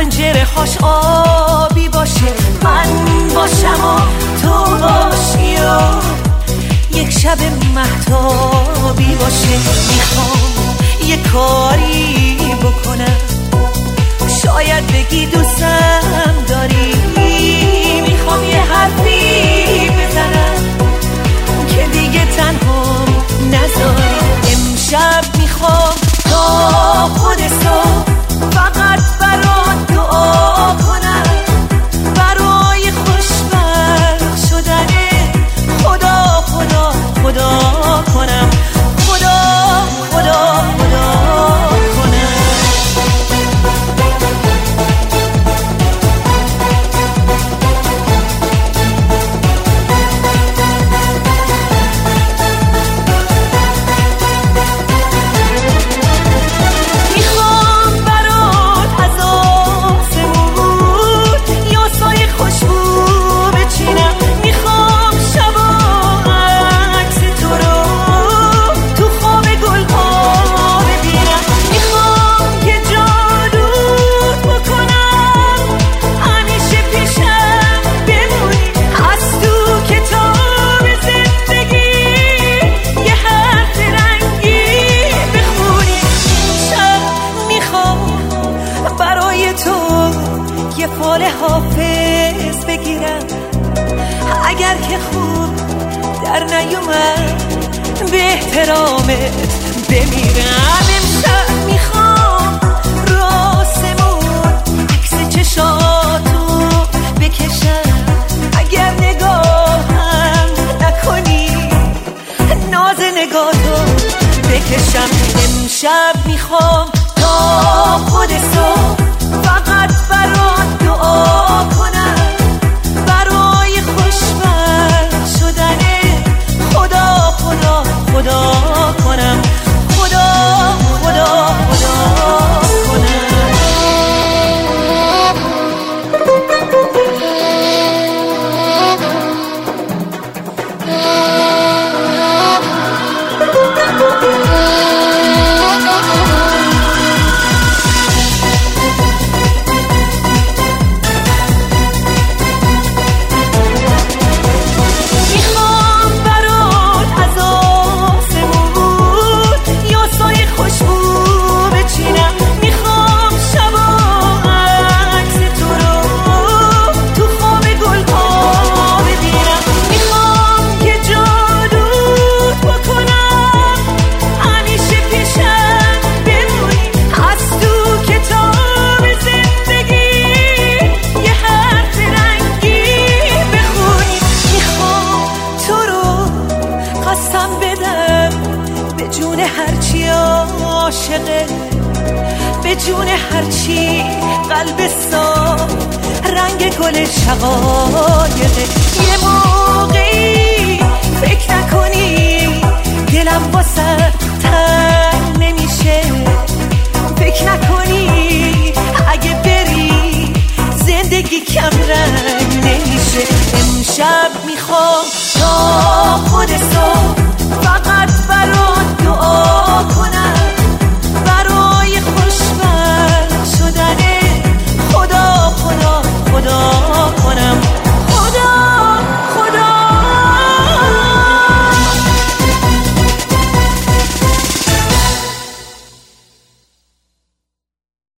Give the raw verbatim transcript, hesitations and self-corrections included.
پنجره هاش آبی باشه، من باشم و تو باشی و یک شب مهتابی باشه. میخوام یه کاری بکنم، شاید بگی دوستم داری، میخوام یه حرفی بزنم که دیگه تنها نذاری. امشب میخوام تا خود صبح فقط برات دعا کنم، برای خوشبخت شدن خدا خدا خدا کنم، خدا خدا خدا کنم. حافظ بگیرم اگر که خوب در نیومد به احترامت بمیرم. امشب میخوام راسمون عکس چشاتو بکشم، اگر نگاهم نکنی ناز نگاهتو بکشم. امشب میخوام تا خود صبح فقط برات دعا کنم، برای خوشبخت شدن خدا خدا خدا کنم، خدا خدا خدا کنم. به جون هرچی قلب صاف رنگ گل شقایقه. یه موقعی فکر نکنی دلم واسه تنگ نمیشه، فکر نکنی اگه بری زندگی کم رنگ نمیشه. امشب میخوام تا خود صبح فقط برات دعا کنم، برای خوشبخت شدن خدا خدا خدا